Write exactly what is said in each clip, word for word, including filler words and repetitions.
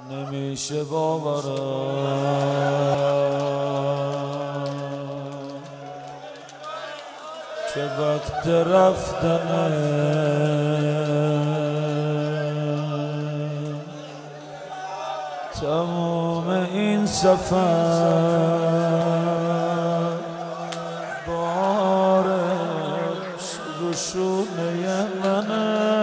نمیشه باورم که وقت رفتنه تمام این سفر بارش رو شونه منه.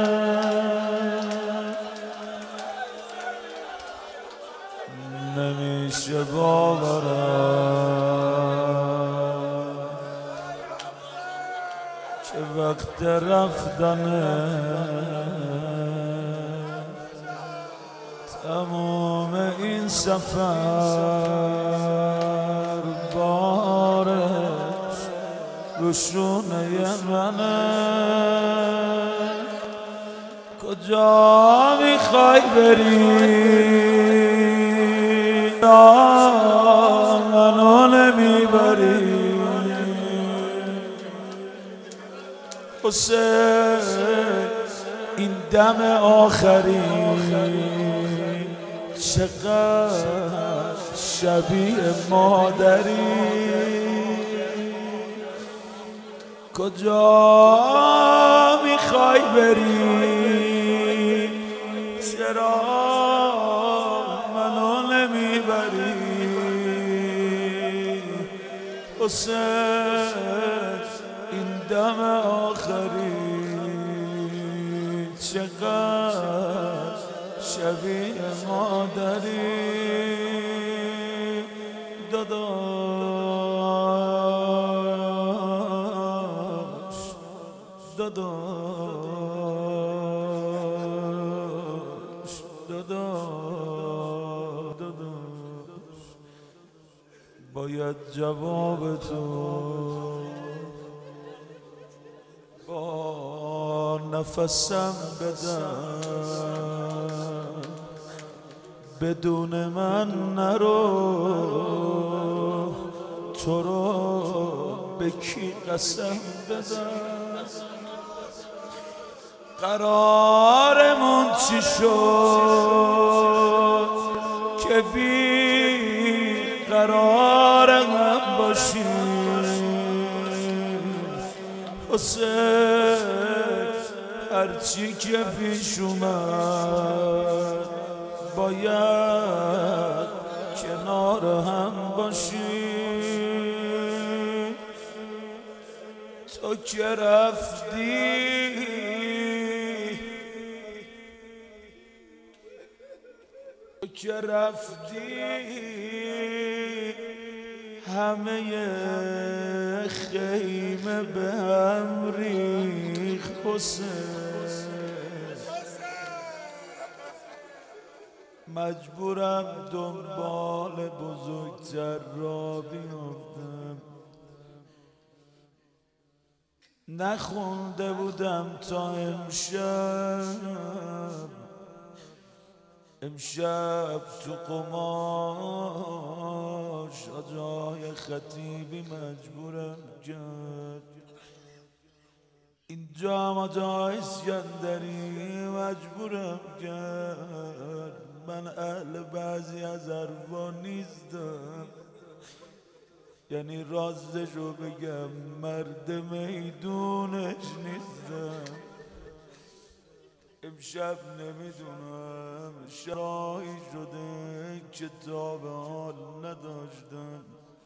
نمیشه باورم که وقت رفتنه تمام این سفر بارش رو شونه منه. کجا میخوای بری منو نمیبری حسین این دم آخری چقدر شبیه مادری. کجا میخوای بری چرا منو نمیبری حسین این دم آخری چقدر شبیه مادری. داداش داداش داداش داداش باید جواب تو با نفسم بدم. بدون من نرو تو رو به کی قسم بدم. قرارمون چی شد که بی قرار هم باشیم حسین هرچی که پیش اومد باید کنار هم باشیم. تو که رفتی تو که رفتی همه خیمه به هم ریخت حسین. مجبورم دنبال بزرگتر را بیافتم. نخونده بودم تا امشب امشب تو قماش جای خطیبی مجبورم کرد. اینجا ما جای اسکندری مجبورم کرد. من اهل بعضی از حرفا نیستم یعنی رازشو بگم مرد میدونش نیستم. امشب نمیدونم شرایی شده کتاب حال نداشتن.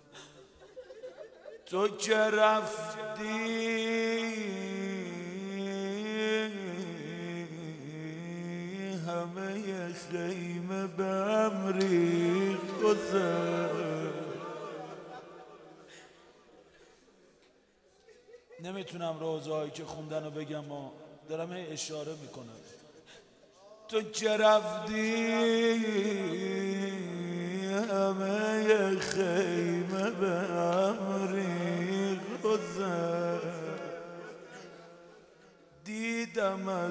تو که رفتی همه خیمه به هم ریخت حسین. نمیتونم روزهایی که خوندن رو بگم و دارم هی اشاره میکنم. تو که رفتی همه خیمه به هم ریخت حسین. دیدم از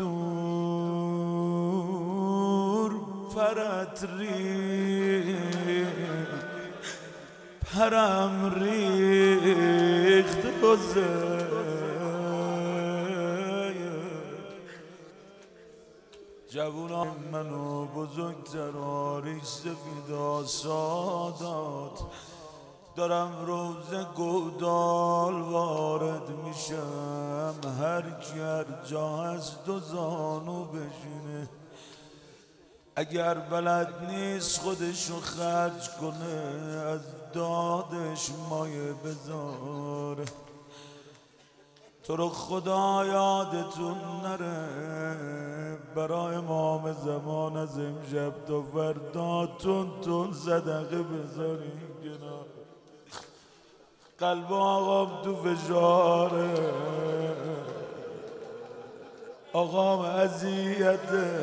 دور پرت ریخت پرم ریخت حسین. جوونا منو بزرگترا ریش سفیدا سادات دارم روز گودال وارد میشم، هر کی هر جا از دو زانو بشینه، اگر بلد نیست خودشو خرج کنه از دادش مایه بذاره. تو رو خدا یادتون نره برای امام زمان از امشب تا فردا تون تون صدقه بذارین کنار. قلب آقام تو فشاره، آقام اذیته،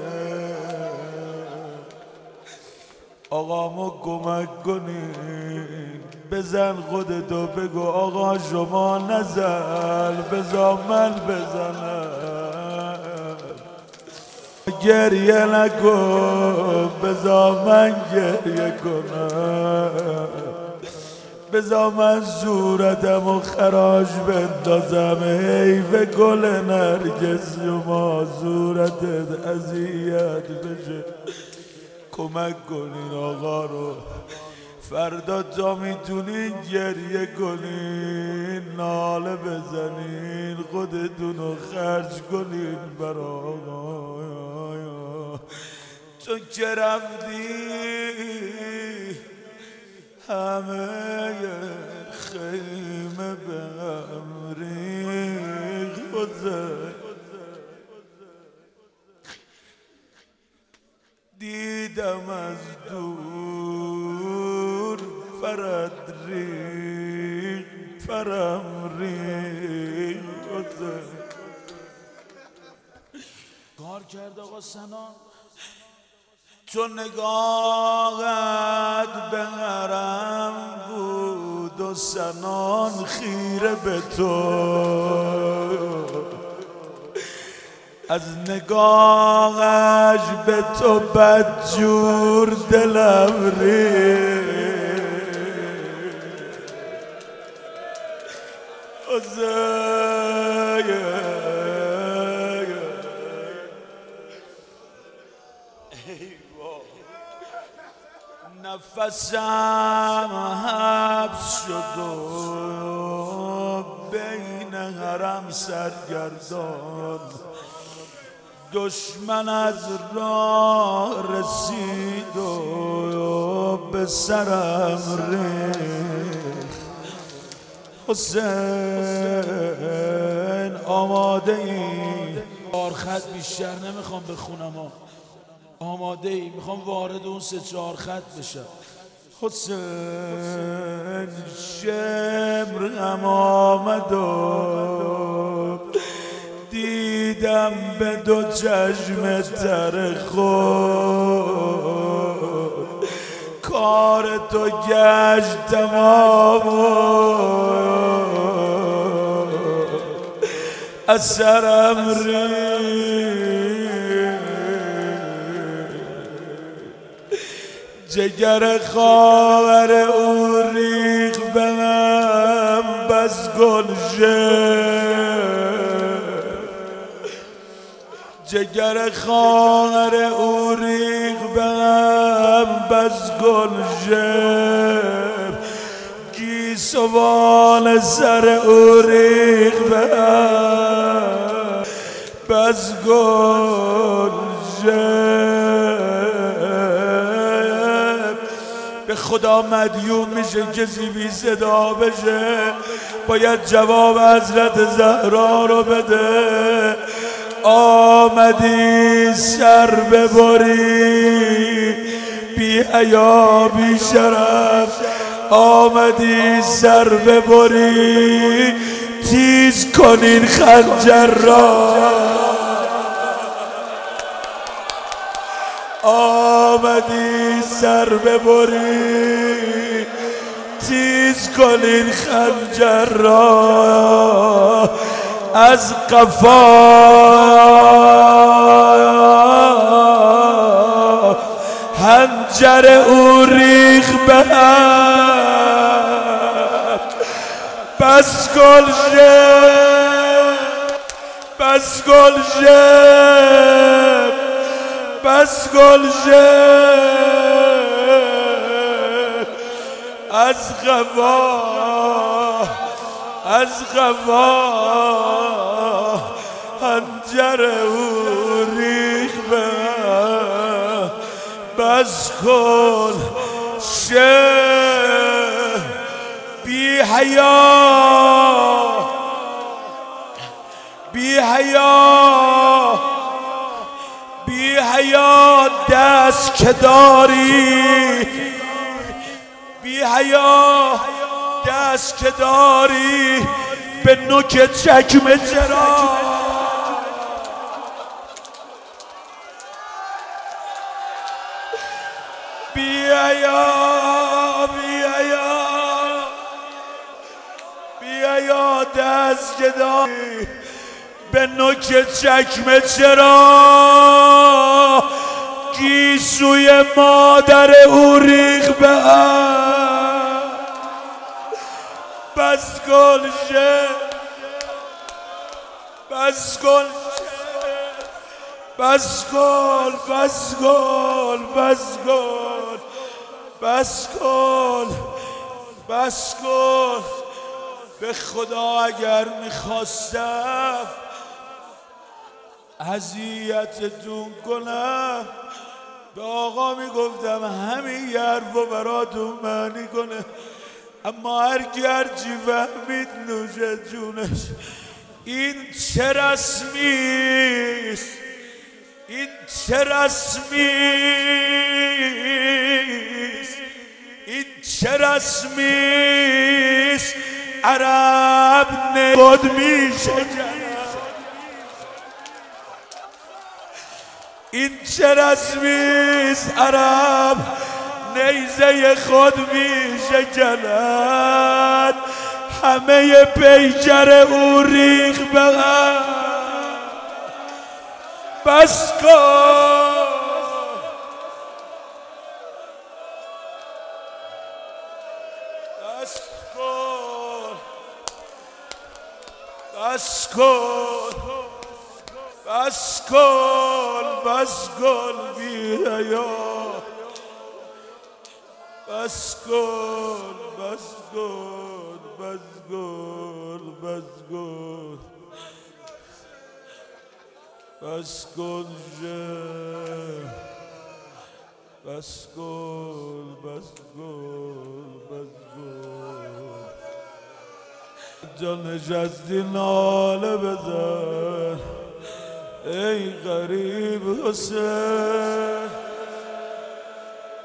آقامو کمک کنین. بزن خودتو بگو آقا شما نزل، بزا من بزنم. گریه نکن بزا من گریه کنم، بزا من صورتمو خراش بندازم. حیف گل نرگس شما صورتت اذیت بشه. کمک کنین آقا رو، فردا تا میتونین گریه کنین، ناله بزنین، خودتونو خرج کنین برا آقا. تو که رفتی همه خیمه به هم ریخت، دیدم از دور فرد ریخ فرم ریخ. کار کرد آقا سنا. تو نگاهت به حرم بود و سنان خیره به تو، از نگاهش به تو بدجور دلم ریخت. نفسم حبس شد و بین حرم سرگردان، دشمن از راه رسید و به سرم ریخت. حسین آماده ای؟ چهار خط بیشتر نمیخوام بخونم ها. آماده ای؟ میخوام وارد اون سه چهار خط بشم. حسین شمرم آمد و دیدم به دو چشم تر خود، کار تو گشت تمام از سرم ریخت. جگر خواهر او ریخ به من بس گلشن، جگر خواهر او ریخ به من بس گلشن، گیسوان سر او ریخ به من بس گلشن. به خدا مدیون میشه کسی بی صدا بشه، باید جواب حضرت زهرا رو بده. آمدی سر ببری بی حیا بی شرف، آمدی سر ببری تیز کنین خنجر را، آمدی سر ببری تیز کنین خنجر را. از قفا خنجر او ریخ به هم بس گلشن، بس گلشن، بس گلشن از غوا از غوا هنجر او ریخ به بس کن شه بی حیا بی حیا بی حیا دست که داری بی حیا دست که داری به نوک چکمه چرا بی حیا بی حیا بی حیا دست که داری به نوک چکمه چرا گیسوی مادر او ریخ به هم بس گلشه بس گلشه بس گل بس گل بس گل بس گل بس گل به خدا اگر میخواستم اذیتتون کنم به آقا میگفتم همین یه حرفو براتون معنی کنه، اما هر کی هرچی فهمید نوش جونش. این چه رسمیست این چه رسمیست این چه رسمیست عرب نبود میشه این چه رسمیست عرب نیزه خود میشه جلد همه پیکر او ریخ به هم بس کن بس کن بس کن بس کن بس کن بی حیا بس کن بس کن بس کن بس کن بس کن بس کن بس کن بس کن جا نشستی ناله بزن ای غریب حسین